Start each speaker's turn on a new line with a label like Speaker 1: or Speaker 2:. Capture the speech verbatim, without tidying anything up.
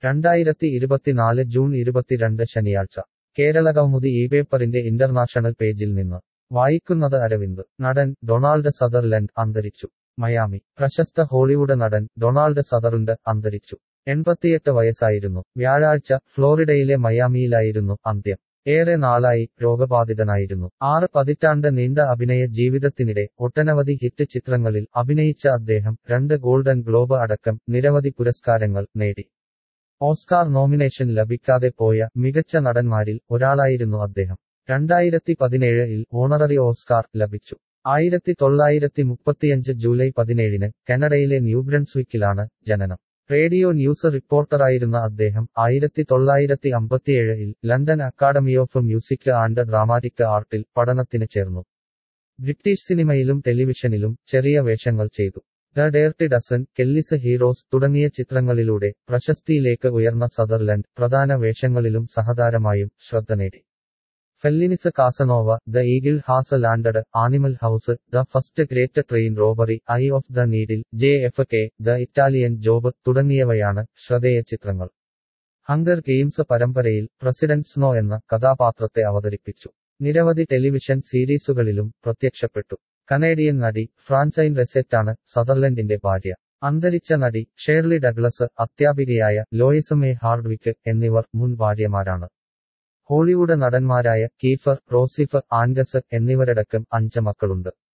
Speaker 1: രണ്ടായിരത്തി ഇരുപത്തിനാല് ജൂൺ ഇരുപത്തിരണ്ട് ശനിയാഴ്ച കേരളകൗമുദി ഈ പേപ്പറിന്റെ ഇന്റർനാഷണൽ പേജിൽ നിന്ന് വായിക്കുന്നത് അരവിന്ദ്. നടൻ ഡൊണാൾഡ് സദർലൻഡ് അന്തരിച്ചു. മയാമി. പ്രശസ്ത ഹോളിവുഡ് നടൻ ഡൊണാൾഡ് സദർലൻഡ് അന്തരിച്ചു. എൺപത്തിയെട്ട് വയസ്സായിരുന്നു. വ്യാഴാഴ്ച ഫ്ലോറിഡയിലെ മയാമിയിലായിരുന്നു അന്ത്യം. ഏറെ നാളായി രോഗബാധിതനായിരുന്നു. ആറ് പതിറ്റാണ്ട് നീണ്ട അഭിനയ ജീവിതത്തിനിടെ ഒട്ടനവധി ഹിറ്റ് ചിത്രങ്ങളിൽ അഭിനയിച്ച അദ്ദേഹം രണ്ട് ഗോൾഡൻ ഗ്ലോബ് അടക്കം നിരവധി പുരസ്കാരങ്ങൾ നേടി. ഓസ്കാർ നോമിനേഷൻ ലഭിക്കാതെ പോയ മികച്ച നടന്മാരിൽ ഒരാളായിരുന്നു അദ്ദേഹം. രണ്ടായിരത്തി പതിനേഴിൽ ഓണററി ഓസ്കാർ ലഭിച്ചു. ആയിരത്തി തൊള്ളായിരത്തി മുപ്പത്തിയഞ്ച് ജൂലൈ പതിനേഴിന് കാനഡയിലെ ന്യൂബ്രൻസ്വിക്കിലാണ് ജനനം. റേഡിയോ ന്യൂസ് റിപ്പോർട്ടറായിരുന്ന അദ്ദേഹം ആയിരത്തി തൊള്ളായിരത്തി അമ്പത്തിയേഴിൽ London academy of music and dramatic ആർട്ടിൽ പഠനത്തിന് ചേർന്നു. ബ്രിട്ടീഷ് സിനിമയിലും ടെലിവിഷനിലും ചെറിയ വേഷങ്ങൾ ചെയ്തു. The dirty dozen, Kelly's heroes തുടങ്ങിയ ചിത്രങ്ങളിലൂടെ പ്രശസ്തിയിലേക്ക് ഉയർന്ന സദർലൻഡ് പ്രധാന വേഷങ്ങളിലും സഹതാരമായും ശ്രദ്ധ നേടി. Fellini's Casanova, the eagle has landed, animal house, the first great train robbery, eye of the needle, J F K, the Italian job തുടങ്ങിയവയാണ് ശ്രദ്ധേയ ചിത്രങ്ങൾ. ഹങ്കർ ഗെയിംസ് പരമ്പരയിൽ പ്രസിഡന്റ് സ്നോ എന്ന കഥാപാത്രത്തെ അവതരിപ്പിച്ചു. നിരവധി ടെലിവിഷൻ സീരീസുകളിലും പ്രത്യക്ഷപ്പെട്ടു. കനേഡിയൻ നടി ഫ്രാൻസൈൻ റെസെറ്റാണ് സദർലൻഡിന്റെ ഭാര്യ. അന്തരിച്ച നടി ഷേർലി ഡഗ്ലസ്, അധ്യാപികയായ ലോയിസ് മേ ഹാർഡ്വിക്ക് എന്നിവർ മുൻ ഭാര്യമാരാണ്. ഹോളിവുഡ് നടന്മാരായ കീഫർ, റോസിഫ്, ആൻഗസ് എന്നിവരടക്കം അഞ്ച് മക്കളുണ്ട്.